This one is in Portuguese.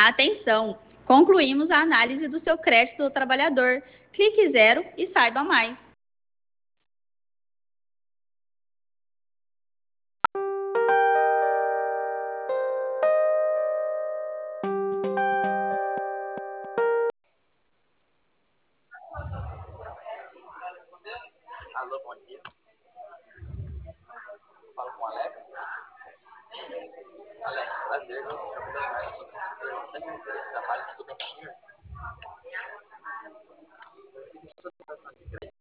Atenção! Concluímos a análise do seu crédito do trabalhador. Clique 0 e saiba mais. Alô, bom dia. Falo com o Alex. Alex, prazer, eu sou o Leonardo, sou consultor da carteira de trabalho, tudo bem com o senhor? Eu queria sua situação de crédito.